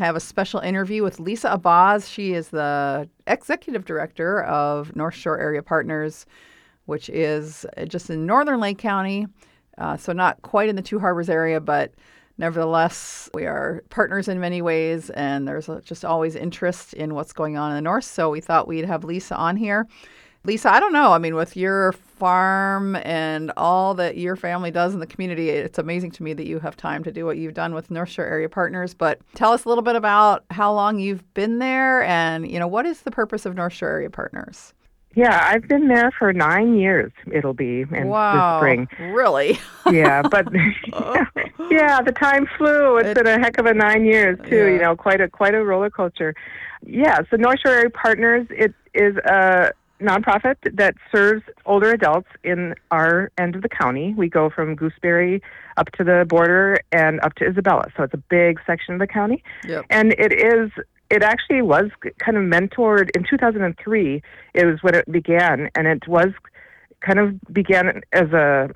have a special interview with Lisa Abaz. She is the executive director of North Shore Area Partners, which is just in northern Lake County. So not quite in the Two Harbors area, but nevertheless, we are partners in many ways, and there's just always interest in what's going on in the north. So we thought we'd have Lisa on here. Lisa, I don't know. I mean, with your farm and all that your family does in the community, it's amazing to me that you have time to do what you've done with North Shore Area Partners. But tell us a little bit about how long you've been there and, what is the purpose of North Shore Area Partners? Yeah, I've been there for 9 years. It'll be in the spring. Really? Yeah, but yeah, the time flew. It's been a heck of a 9 years too. Yeah. Quite a roller coaster. Yeah, so North Shore Area Partners, it is a nonprofit that serves older adults in our end of the county. We go from Gooseberry up to the border and up to Isabella, so it's a big section of the county. Yep. And it actually was kind of mentored in 2003. It was when it began, and it was kind of began as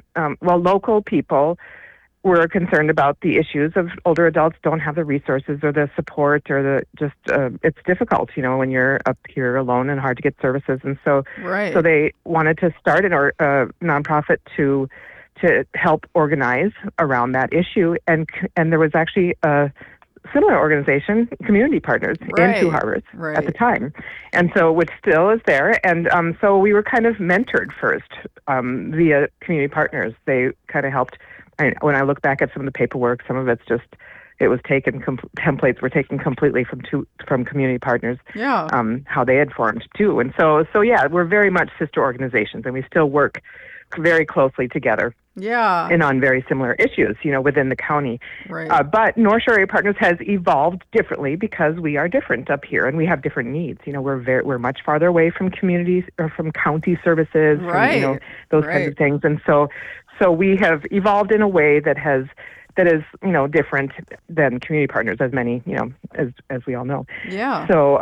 local people were concerned about the issues of older adults don't have the resources or the support or it's difficult, when you're up here alone and hard to get services. And so they wanted to start a nonprofit to help organize around that issue. And there was actually a similar organization, Community Partners, in Two Harbors at the time. And so, which still is there. And so we were kind of mentored first via Community Partners. They kind of helped. When I look back at some of the paperwork, some of it's just, it was taken, templates were taken completely from Community Partners, how they had formed too. And so yeah, we're very much sister organizations, and we still work very closely together. Yeah. And on very similar issues, within the county. Right. But North Shore Area Partners has evolved differently because we are different up here and we have different needs. We're much farther away from communities or from county services, from, those kinds of things. And so we have evolved in a way that is different than Community Partners, as many, as we all know. Yeah. So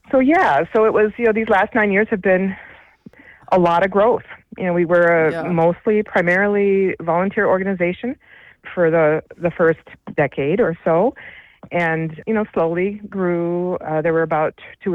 it was, these last 9 years have been a lot of growth. We were primarily volunteer organization for the first decade or so, and slowly grew. There were about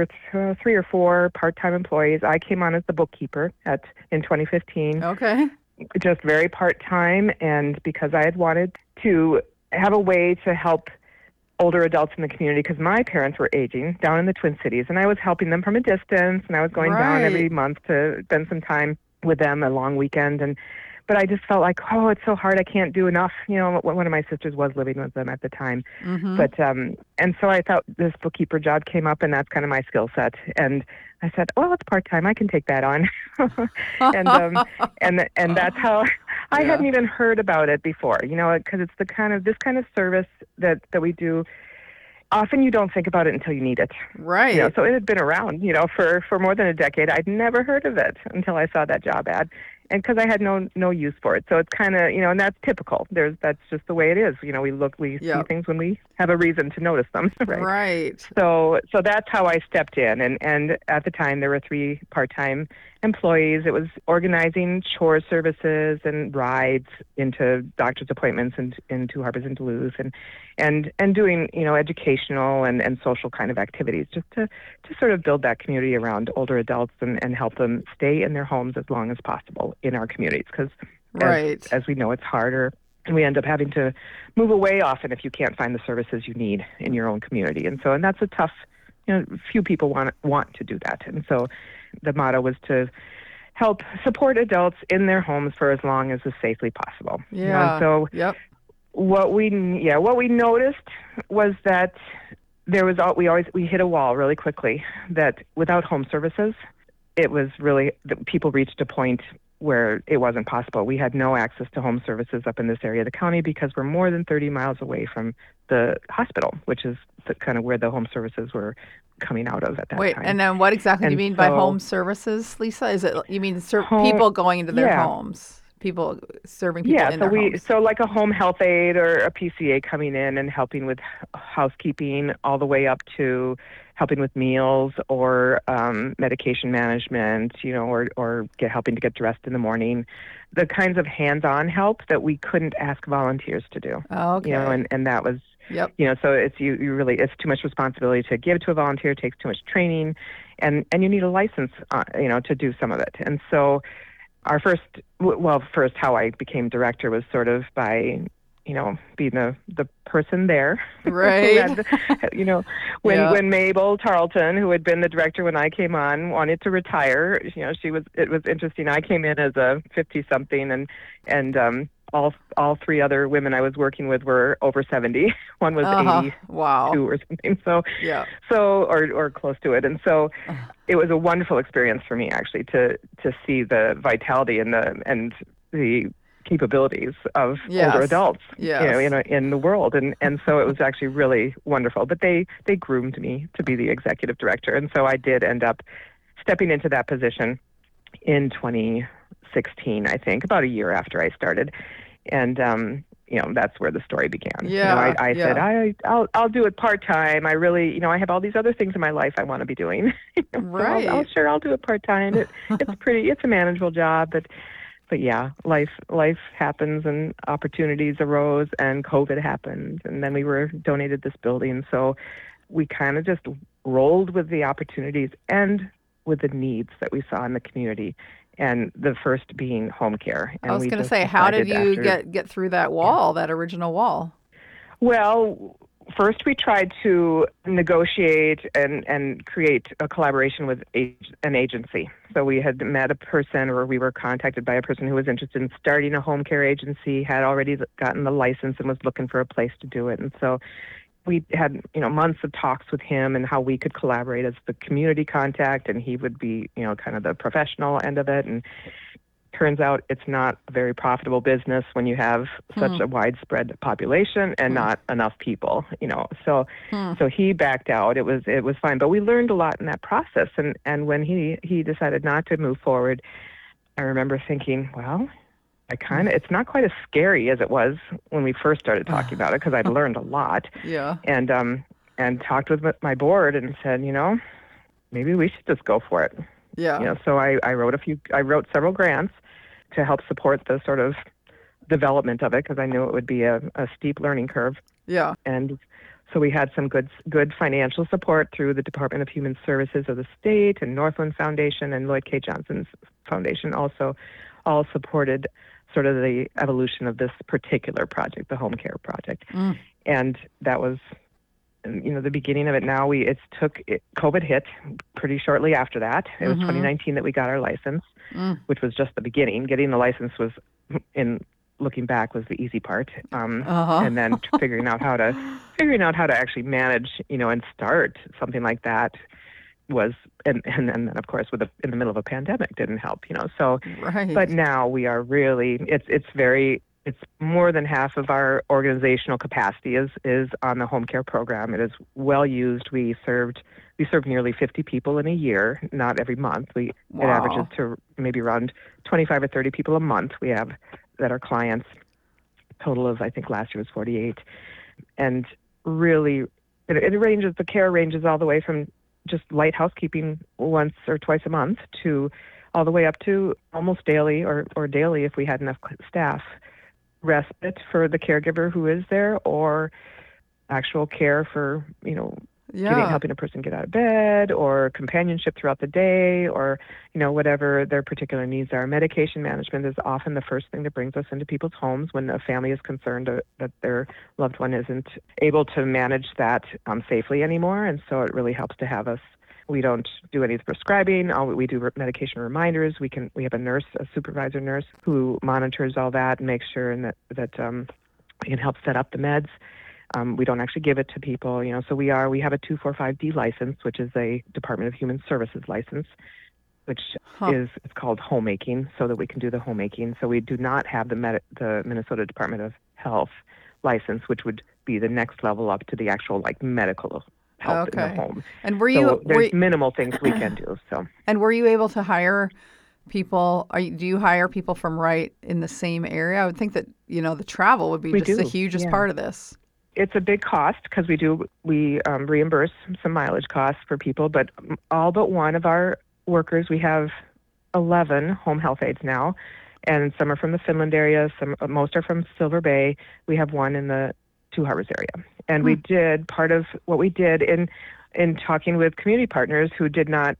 3 or 4 part-time employees. I came on as the bookkeeper in 2015. Okay. Just very part-time, and because I had wanted to have a way to help older adults in the community, because my parents were aging down in the Twin Cities, and I was helping them from a distance, and I was going down every month to spend some time with them, a long weekend, but I just felt like, it's so hard, I can't do enough. One of my sisters was living with them at the time. Mm-hmm. But and so I thought this bookkeeper job came up, and that's kind of my skill set. And I said, it's part-time, I can take that on. and that's how I hadn't even heard about it before, because it's this kind of service that we do. Often you don't think about it until you need it. Right. So it had been around, for more than a decade. I'd never heard of it until I saw that job ad. And because I had no use for it. So it's kind of, and that's typical. That's just the way it is. We see things when we have a reason to notice them. Right. So that's how I stepped in. And at the time, there were 3 part-time employees. It was organizing chore services and rides into doctor's appointments in Two Harbors and Duluth, and doing, educational and social kind of activities, just to sort of build that community around older adults and help them stay in their homes as long as possible in our communities. Because as we know, it's harder, and we end up having to move away often if you can't find the services you need in your own community. And that's a tough, few people want to do that. And so the motto was to help support adults in their homes for as long as is safely possible. Yeah. And so what we noticed was that we hit a wall really quickly, that without home services, it was really, people reached a point where it wasn't possible. We had no access to home services up in this area of the county because we're more than 30 miles away from the hospital, which is kind of where the home services were coming out of at that time. Wait, and then what exactly do you mean by home services, Lisa? Is it, you mean people going into their homes? People serving people in their homes? So like a home health aide or a PCA coming in and helping with housekeeping, all the way up to helping with meals or medication management, or helping to get dressed in the morning. The kinds of hands-on help that we couldn't ask volunteers to do. Oh, okay. And that was Yep. So it's you really, it's too much responsibility to give to a volunteer. It takes too much training, and you need a license, to do some of it. And so our first how I became director was sort of by, being the person there who Right. had, Yeah. when Mabel Tarleton, who had been the director when I came on, wanted to retire. It was interesting. I came in as a 50-something, and all three other women I was working with were over 70. One was Uh-huh. 82 Wow. or something. So, Yeah. or close to it. And so it was a wonderful experience for me, actually, to see the vitality and the capabilities of older Yes. adults, Yes. in the world. And so it was actually really wonderful. But they groomed me to be the executive director. And so I did end up stepping into that position in 2016, I think, about a year after I started. And, that's where the story began. Yeah. I said, Yeah. I'll do it part-time. I really, I have all these other things in my life I want to be doing. So Right. I'll do it part-time. It's a manageable job, but yeah, life happens, and opportunities arose, and COVID happened, and then we were donated this building. So we kind of just rolled with the opportunities and with the needs that we saw in the community, and the first being home care. I And was we going to just say, how did decided you after, get through that yeah. wall, that original wall? Well, first we tried to negotiate and create a collaboration with an agency. So we had met a person, or we were contacted by a person who was interested in starting a home care agency, had already gotten the license and was looking for a place to do it. And so we had, months of talks with him and how we could collaborate as the community contact, and he would be, kind of the professional end of it. And turns out it's not a very profitable business when you have Hmm. such a widespread population and Hmm. not enough people, So Hmm. he backed out. It was fine, but we learned a lot in that process. And when he decided not to move forward, I remember thinking, well, it's not quite as scary as it was when we first started talking about it, because I'd learned a lot, Yeah. and talked with my board and said, maybe we should just go for it. Yeah. So I wrote several grants to help support the sort of development of it, because I knew it would be a steep learning curve. Yeah. And so we had some good financial support through the Department of Human Services of the state, and Northland Foundation and Lloyd K. Johnson's Foundation also all supported sort of the evolution of this particular project, the home care project. Mm. And that was, the beginning of it. Now COVID hit pretty shortly after that. It was 2019 that we got our license, which was just the beginning. Getting the license was, in looking back, was the easy part. Uh-huh. And then figuring out how to actually manage, and start something like that was, and then of course in the middle of a pandemic didn't help, So, Right. but now we are really, it's more than half of our organizational capacity is on the home care program. It is well used. We serve nearly 50 people in a year, not every month. It averages to maybe around 25 or 30 people a month we have that are clients. Total of, I think last year was 48. And really, it ranges, the care ranges all the way from just light housekeeping once or twice a month to all the way up to almost daily or daily if we had enough staff. Respite for the caregiver who is there, or actual care for, helping a person get out of bed, or companionship throughout the day, or, whatever their particular needs are. Medication management is often the first thing that brings us into people's homes when a family is concerned that their loved one isn't able to manage that safely anymore. And so it really helps to have us. We don't do any of the prescribing. We do medication reminders. We have a nurse, a supervisor nurse, who monitors all that and makes sure that we can help set up the meds. We don't actually give it to people, So we have a 245D license, which is a Department of Human Services license, which it's called homemaking, so that we can do the homemaking. So we do not have the Minnesota Department of Health license, which would be the next level up to the actual medical help in the home. And there's minimal things we can do. So. And were you able to hire people? Do you hire people from right in the same area? I would think that the travel would be the hugest part of this. It's a big cost, because we reimburse some mileage costs for people, but all but one of our workers, we have 11 home health aides now, and some are from the Finland area. Most are from Silver Bay. We have one in the Two Harbors area. And we did part of what we did in talking with community partners who didn't at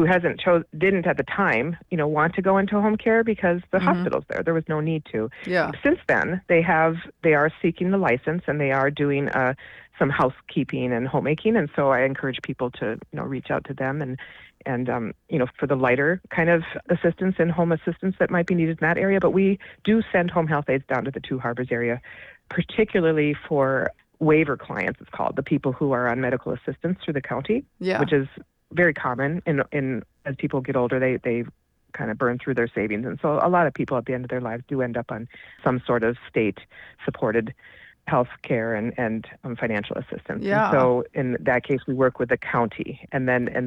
the time, want to go into home care because the hospital's there. There was no need to. Yeah. Since then, they are seeking the license, and they are doing some housekeeping and homemaking. And so I encourage people to, reach out to them and for the lighter kind of assistance and home assistance that might be needed in that area. But we do send home health aides down to the Two Harbors area, particularly for waiver clients, it's called, the people who are on medical assistance through the county, which is very common in as people get older, they kind of burn through their savings. And so a lot of people at the end of their lives do end up on some sort of state-supported health care and financial assistance. Yeah. And so in that case, we work with the county and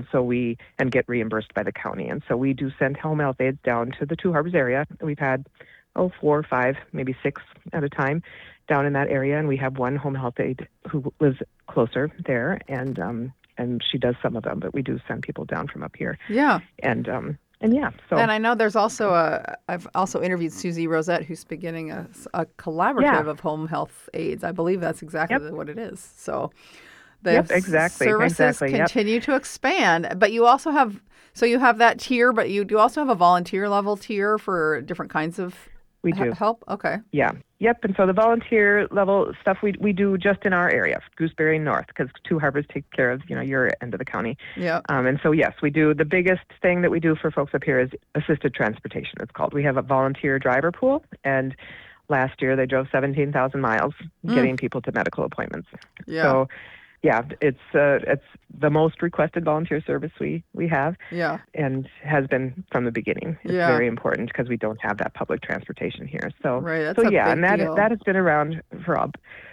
get reimbursed by the county. And so we do send home health aides down to the Two Harbors area. We've had 4 or 5, maybe 6 at a time down in that area, and we have one home health aide who lives closer there, and she does some of them, but we do send people down from up here. Yeah. And yeah. So. And I know there's also I've also interviewed Susie Rosette, who's beginning a collaborative of home health aides. I believe that's exactly what it is. So the services continue to expand, but you also have that tier, but you do also have a volunteer level tier for different kinds of help. Okay. Yeah. Yep. And so the volunteer level stuff we do just in our area, Gooseberry North, because Two Harbors take care of your end of the county. Yeah. And so yes, we do. The biggest thing that we do for folks up here is assisted transportation. It's called. We have a volunteer driver pool, and last year they drove 17,000 miles getting people to medical appointments. Yeah. So. Yeah, it's the most requested volunteer service we have, and has been from the beginning. It's very important because we don't have that public transportation here. So, that's a big deal. That has been around for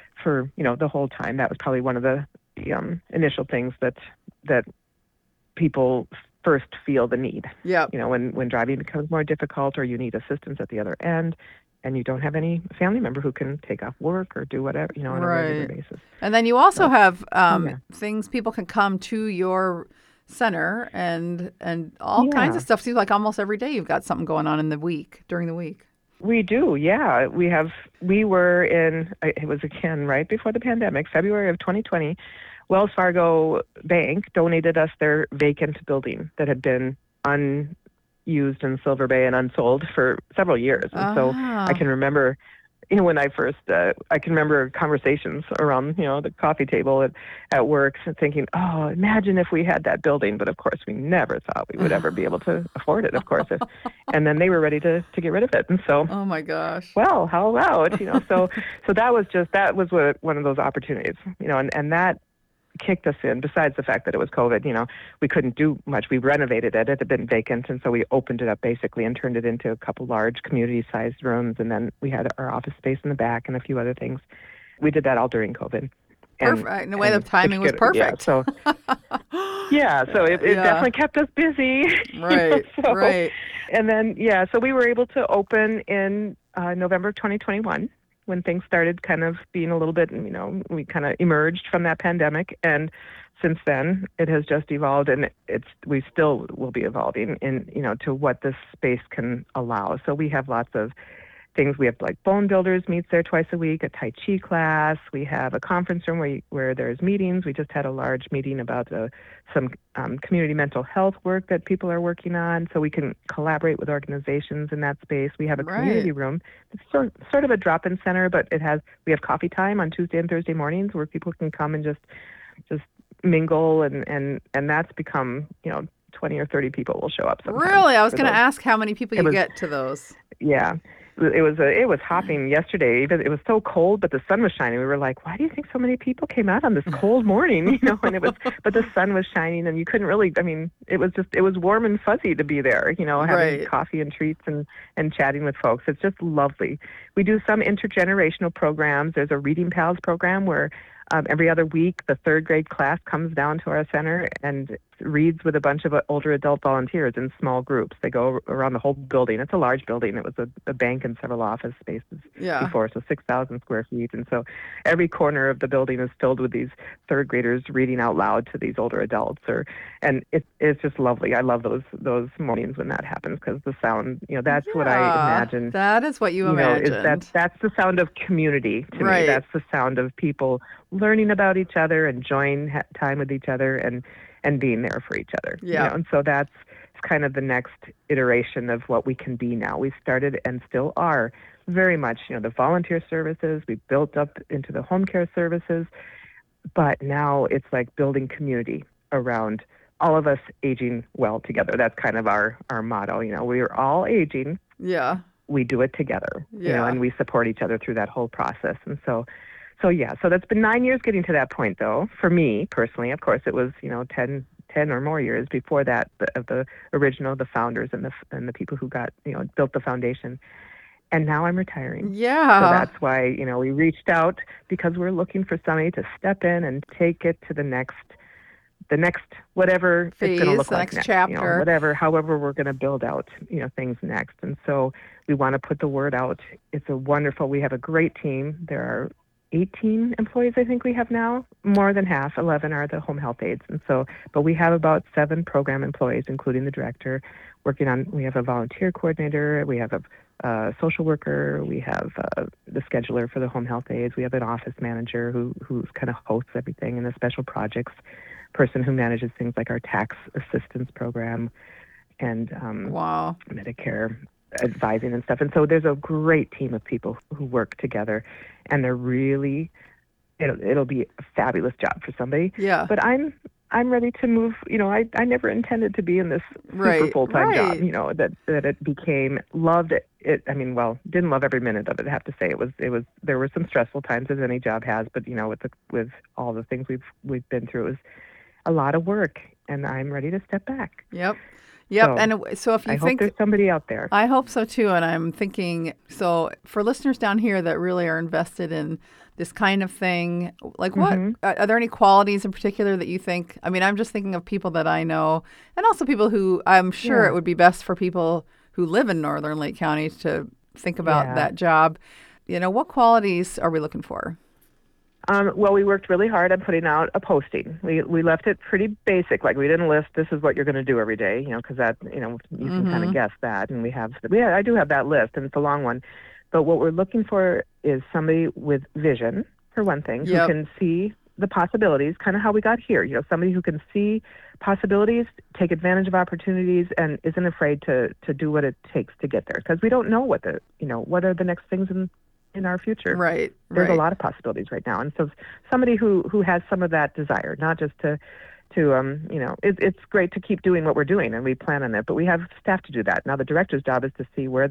the whole time. That was probably one of the initial things that people first feel the need. Yeah, when driving becomes more difficult, or you need assistance at the other end, and you don't have any family member who can take off work or do whatever, on a regular basis. And then you also have things people can come to your center and all kinds of stuff. Seems like almost every day you've got something going on during the week. We do, yeah. We were in, it was again right before the pandemic, February of 2020, Wells Fargo Bank donated us their vacant building that had been used in Silver Bay and unsold for several years. And so I can remember, when I first, I can remember conversations around, the coffee table at work, thinking, oh, imagine if we had that building. But of course, we never thought we would ever be able to afford it, of course. And then they were ready to get rid of it. And so, oh my gosh. Well, how about, so that was one of those opportunities, and that kicked us in. Besides the fact that it was COVID, we couldn't do much. We renovated it. It had been vacant, and so we opened it up basically and turned it into a couple large community-sized rooms, and then we had our office space in the back and a few other things. We did that all during COVID. Perfect. In a way, the timing was perfect. Yeah, so it definitely kept us busy. Right, right. And then, so we were able to open in November of 2021. When things started kind of being a little bit, we kind of emerged from that pandemic, and since then it has just evolved, and we still will be evolving to what this space can allow. So we have lots of things. We have like Bone Builders meets there twice a week, a Tai Chi class. We have a conference room where there's meetings. We just had a large meeting about some community mental health work that people are working on, so we can collaborate with organizations in that space. We have a community room. It's sort of a drop-in center, but we have coffee time on Tuesday and Thursday mornings where people can come and just mingle, and that's become 20 or 30 people will show up sometimes. Really? I was going to ask how many people you get to those. Yeah. It was hopping yesterday. It was so cold, but the sun was shining. We were like, why do you think so many people came out on this cold morning? But the sun was shining, and you couldn't really, it was warm and fuzzy to be there, having coffee and treats and chatting with folks. It's just lovely. We do some intergenerational programs. There's a Reading Pals program where every other week, the 3rd grade class comes down to our center and reads with a bunch of older adult volunteers in small groups. They go around the whole building. It's a large building. It was a bank and several office spaces before, so 6,000 square feet. And so every corner of the building is filled with these 3rd graders reading out loud to these older adults. And it's just lovely. I love those mornings when that happens, because the sound, that's what I imagine. That is what you imagined. That's the sound of community to me. That's the sound of people learning about each other, enjoying time with each other, and being there for each other. Yeah. And so that's kind of the next iteration of what we can be now. We started and still are very much, the volunteer services. We built up into the home care services, but now it's like building community around all of us aging well together. That's kind of our motto. We are all aging. Yeah. We do it together. Yeah. And we support each other through that whole process. And so that's been 9 years getting to that point, though. For me personally, of course, it was 10 or more years before that of the original, the founders and the people who got built the foundation. And now I'm retiring. Yeah. So that's why we reached out, because we're looking for somebody to step in and take it to the next whatever phase, it's going to look the like next next. chapter. However we're going to build out things next. And so we want to put the word out. It's we have a great team. There are 18 employees, I think we have now. More than half, 11 are the home health aides. And so, but we have about 7 program employees, including the director, we have a volunteer coordinator, we have a social worker, we have the scheduler for the home health aides, we have an office manager who kind of hosts everything, and a special projects person who manages things like our tax assistance program and Wow. Medicare advising and stuff. And so there's a great team of people who work together, and they're really, it'll be a fabulous job for somebody. Yeah. But I'm ready to move. I never intended to be in this super full-time job, that it became. Loved it. I mean, well, didn't love every minute of it, I have to say. It was there were some stressful times, as any job has, but with all the things we've been through, it was a lot of work, and I'm ready to step back. Yep. So, And so if you I hope there's somebody out there. I hope so too. And I'm thinking, so for listeners down here that really are invested in this kind of thing, like what, are there any qualities in particular that you think, I mean, I'm just thinking of people that I know, and also people who I'm sure it would be best for people who live in Northern Lake County to think about that job. What qualities are we looking for? Well, we worked really hard on putting out a posting. We left it pretty basic. Like, we didn't list this is what you're going to do every day, because that, you can kind of guess that. And I do have that list, and it's a long one. But what we're looking for is somebody with vision, for one thing, who can see the possibilities, kind of how we got here. Somebody who can see possibilities, take advantage of opportunities, and isn't afraid to do what it takes to get there. Because we don't know what are the next things in our future. Right. There's a lot of possibilities right now. And so somebody who has some of that desire, not just to it's great to keep doing what we're doing, and we plan on it, but we have staff to do that. Now the director's job is to see where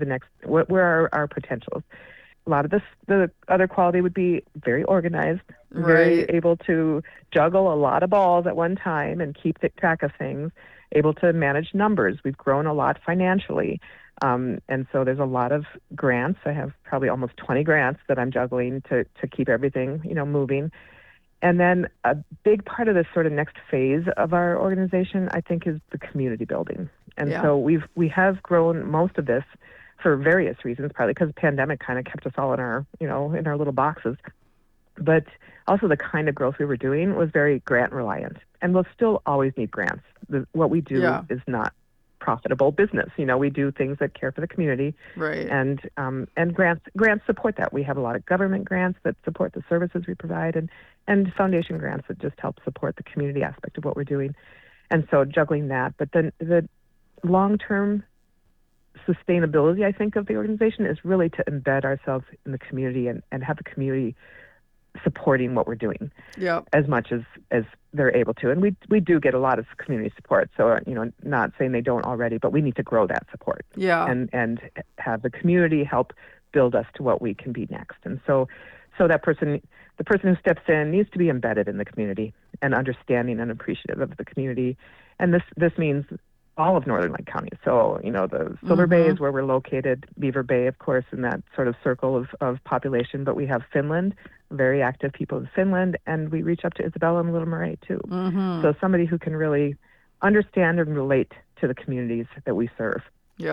are our potentials. A lot of the other quality would be very organized, very able to juggle a lot of balls at one time and keep track of things, able to manage numbers. We've grown a lot financially. And so there's a lot of grants. I have probably almost 20 grants that I'm juggling to keep everything, moving. And then a big part of this sort of next phase of our organization, I think, is the community building. And so we have grown most of this for various reasons, partly because the pandemic kind of kept us all in our, in our little boxes. But also the kind of growth we were doing was very grant reliant, and we'll still always need grants. What we do is not profitable business. We do things that care for the community, right? And grants support that. We have a lot of government grants that support the services we provide, and foundation grants that just help support the community aspect of what we're doing. And so juggling that, but then the long-term sustainability, I think, of the organization is really to embed ourselves in the community and have the community supporting what we're doing as much as they're able to. And we do get a lot of community support. So, not saying they don't already, but we need to grow that support. And have the community help build us to what we can be next. And so the person who steps in needs to be embedded in the community and understanding and appreciative of the community. And this means all of Northern Lake County. So, the Silver Bay is where we're located, Beaver Bay, of course, in that sort of circle of population. But we have Finland, very active people in Finland, and we reach up to Isabella and Little Marais, too. So somebody who can really understand and relate to the communities that we serve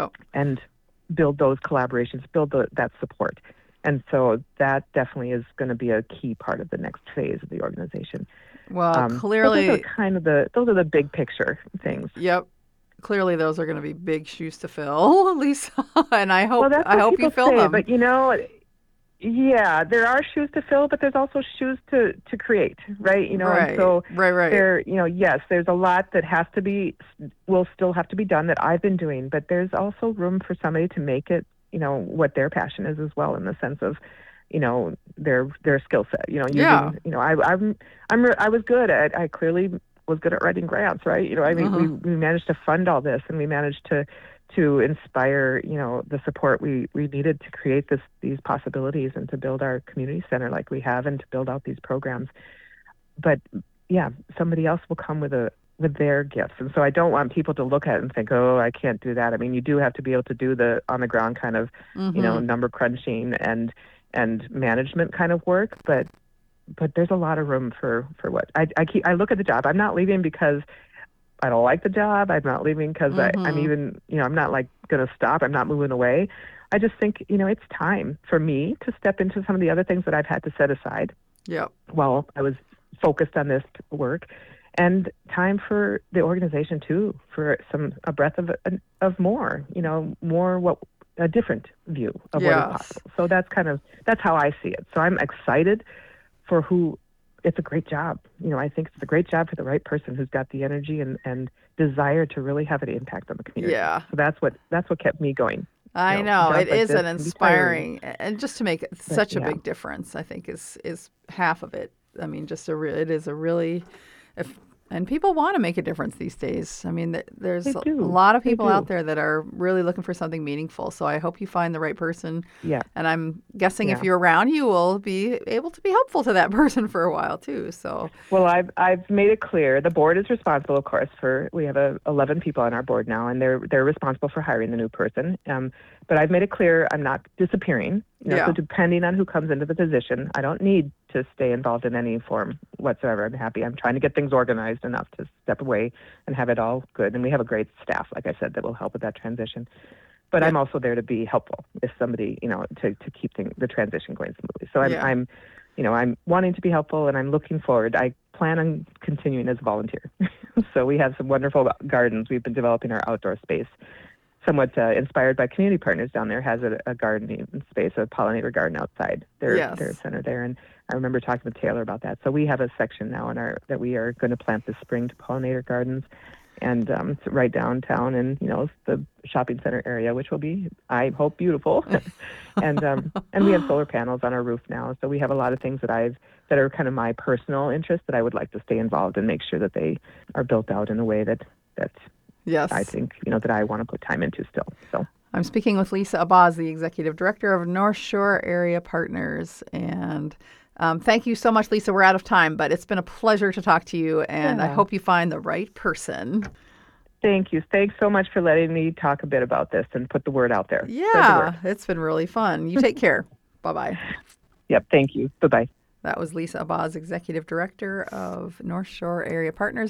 and build those collaborations, build that support. And so that definitely is going to be a key part of the next phase of the organization. Well, clearly, those are the big picture things. Clearly, those are going to be big shoes to fill, Lisa. And I hope you fill say, them. But Yeah, there are shoes to fill, but there's also shoes to create, right? And Right, so right. yes, there's a lot that will still have to be done that I've been doing, but there's also room for somebody to make it, what their passion is as well, in the sense of, their skill set, Yeah. using, I was I clearly was good at writing grants, right? I mean, Uh-huh. we managed to fund all this, and we managed to inspire, the support we needed to create these possibilities and to build our community center like we have, and to build out these programs. But yeah, somebody else will come with their gifts. And so I don't want people to look at it and think, oh, I can't do that. I mean, you do have to be able to do the on the ground kind of, Mm-hmm. number crunching and management kind of work, but there's a lot of room for what I look at the job. I'm not leaving because I don't like the job. I'm not leaving because I'm Mm-hmm. even, I'm not like going to stop. I'm not moving away. I just think, it's time for me to step into some of the other things that I've had to set aside Yep. while I was focused on this work, and time for the organization too, for a breath of more, more what a different view of what is Yes. possible. So that's how I see it. So I'm excited for who it's a great job. I think it's a great job for the right person who's got the energy and desire to really have an impact on the community. Yeah. So that's what kept me going. I know it Jobs like is this an can be tiring, inspiring, and just to make but such a yeah, big difference, I think is half of it. I mean, it is a really, if and people want to make a difference these days. I mean, there's they a do. lot of They people out do. there that are really looking for something meaningful. So I hope you find the right person, Yeah. and I'm guessing if Yeah. you're around, you will be able to be helpful to that person for a while too. So Well, I've made it clear. The board is responsible, of course, for we have 11 people on our board now, and they're responsible for hiring the new person. But I've made it clear I'm not disappearing. So yeah, depending on who comes into the position, I don't need to stay involved in any form whatsoever. I'm happy. I'm trying to get things organized enough to step away and have it all good. And we have a great staff, like I said, that will help with that transition. But yeah, I'm also there to be helpful if somebody, to keep the transition going smoothly. So yeah. I'm wanting to be helpful, and I'm looking forward. I plan on continuing as a volunteer. So we have some wonderful gardens. We've been developing our outdoor space, somewhat inspired by community partners down there. Has a gardening space, a pollinator garden outside their Yes. center there. And I remember talking with Taylor about that. So we have a section now that we are going to plant this spring to pollinator gardens, and it's right downtown, and it's the shopping center area, which will be, I hope, beautiful. And we have solar panels on our roof now, so we have a lot of things that are kind of my personal interest that I would like to stay involved and make sure that they are built out in a way that I Yes. think that I want to put time into still. So I'm speaking with Lisa Abaz, the executive director of North Shore Area Partners. And thank you so much, Lisa. We're out of time, but it's been a pleasure to talk to you. And I yeah, hope you find the right person. thank you. Thanks so much for letting me talk a bit about this and put the word out there. Spread the Yeah, word. it's been really fun. You take care. Bye bye. Yep. Thank you. Bye bye. That was Lisa Abaz, executive director of North Shore Area Partners.